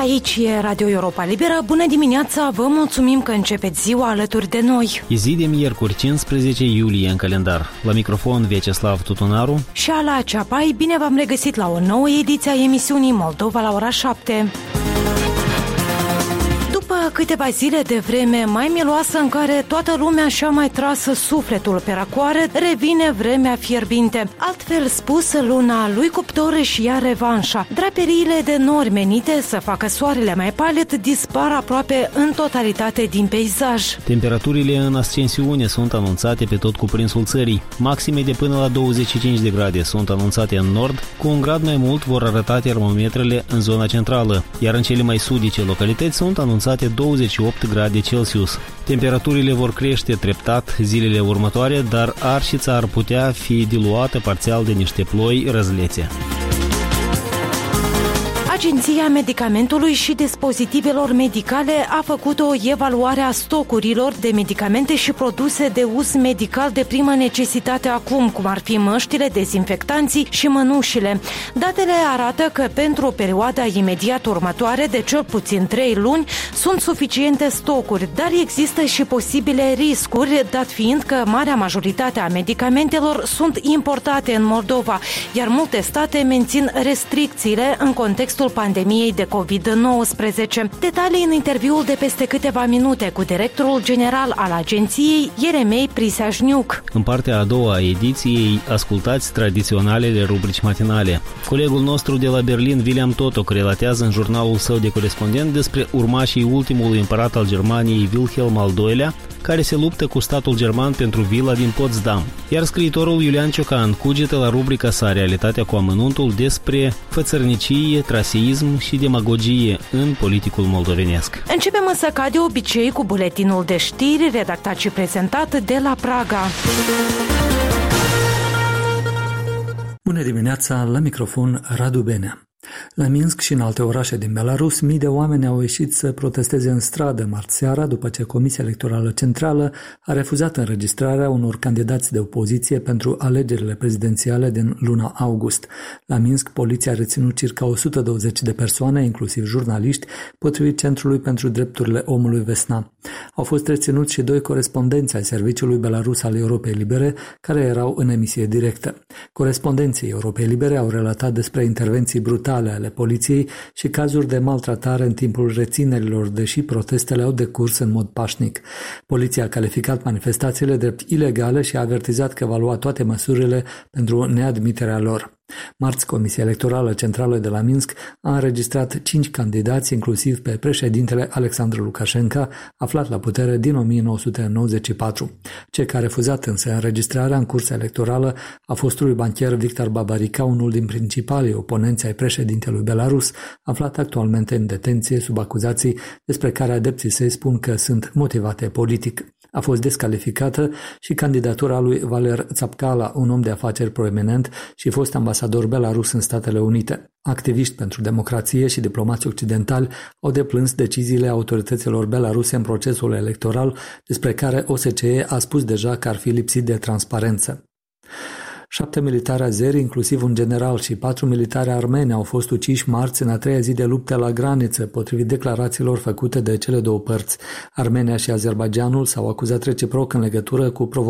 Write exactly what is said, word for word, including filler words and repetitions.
Aici e Radio Europa Liberă. Bună dimineața, vă mulțumim că începeți ziua alături de noi. E zi de miercuri, cincisprezece iulie în calendar. La microfon Vyacheslav Tutunaru și Ala Ceapai. Bine v-am regăsit la o nouă ediție a emisiunii Moldova la ora șapte. După câteva zile de vreme mai miloasă în care toată lumea și-a mai tras sufletul pe răcoare, revine vremea fierbinte. Altfel spus, luna lui Cuptor și ia revanșa. Draperiile de nori menite să facă soarele mai palid dispar aproape în totalitate din peisaj. Temperaturile în ascensiune sunt anunțate pe tot cuprinsul țării. Maxime de până la douăzeci și cinci de grade sunt anunțate în nord, cu un grad mai mult vor arăta termometrele în zona centrală, iar în cele mai sudice localități sunt anunțate douăzeci și opt grade Celsius. Temperaturile vor crește treptat zilele următoare, dar arșița ar putea fi diluată parțial de niște ploi răzlețe. Agenția Medicamentului și Dispozitivelor Medicale a făcut o evaluare a stocurilor de medicamente și produse de uz medical de primă necesitate acum, cum ar fi măștile, dezinfectanții și mănușile. Datele arată că pentru perioada imediat următoare, de cel puțin trei luni, sunt suficiente stocuri, dar există și posibile riscuri, dat fiind că marea majoritate a medicamentelor sunt importate în Moldova, iar multe state mențin restricțiile în contextul pandemiei de covid nouăsprezece. Detalii în interviul de peste câteva minute cu directorul general al agenției, Ieremei Priseajniuc. În partea a doua a ediției, ascultați tradiționalele rubrici matinale. Colegul nostru de la Berlin, William Totok, relatează în jurnalul său de corespondent despre urmașii ultimului împărat al Germaniei, Wilhelm al doilea, care se luptă cu statul german pentru vila din Potsdam. Iar scriitorul Iulian Ciocan cugetă la rubrica sa Realitatea cu amănuntul despre fățărnicie, traseism și demagogie în politicul moldovenesc. Începem însă ca de obicei cu buletinul de știri redactat și prezentat de la Praga. Bună dimineața, la microfon Radu Benea. La Minsk și în alte orașe din Belarus, mii de oameni au ieșit să protesteze în stradă marți seara după ce Comisia Electorală Centrală a refuzat înregistrarea unor candidați de opoziție pentru alegerile prezidențiale din luna august. La Minsk, poliția a reținut circa o sută douăzeci de persoane, inclusiv jurnaliști, potrivit Centrului pentru Drepturile Omului Vesna. Au fost reținuți și doi corespondenți ai Serviciului Belarus al Europei Libere, care erau în emisie directă. Corespondenții Europei Libere au relatat despre intervenții brutale ale poliției și cazuri de maltratare în timpul reținerilor, deși protestele au decurs în mod pașnic. Poliția a calificat manifestațiile drept ilegale și a avertizat că va lua toate măsurile pentru neadmiterea lor. Marți, Comisia Electorală Centrală de la Minsk a înregistrat cinci candidați, inclusiv pe președintele Alexandru Lukashenko, aflat la putere din o mie nouă sute nouăzeci și patru. Cel care a refuzat însă înregistrarea în cursa electorală a fostului bancher Victor Babarica, unul din principalii oponenți ai președintelui Belarus, aflat actualmente în detenție sub acuzații despre care adepții săi spun că sunt motivate politic. A fost descalificată și candidatura lui Valer Țapcala, un om de afaceri proeminent și fost ambasador belarus în Statele Unite. Activiști pentru democrație și diplomați occidentali au deplâns deciziile autorităților belaruse în procesul electoral, despre care O S C E a spus deja că ar fi lipsit de transparență. Șapte militari azeri, inclusiv un general, și patru militari armeni au fost uciși marți în a treia zi de lupte la graniță, potrivit declarațiilor făcute de cele două părți. Armenia și Azerbaidjanul s-au acuzat reciproc în legătură cu provocarea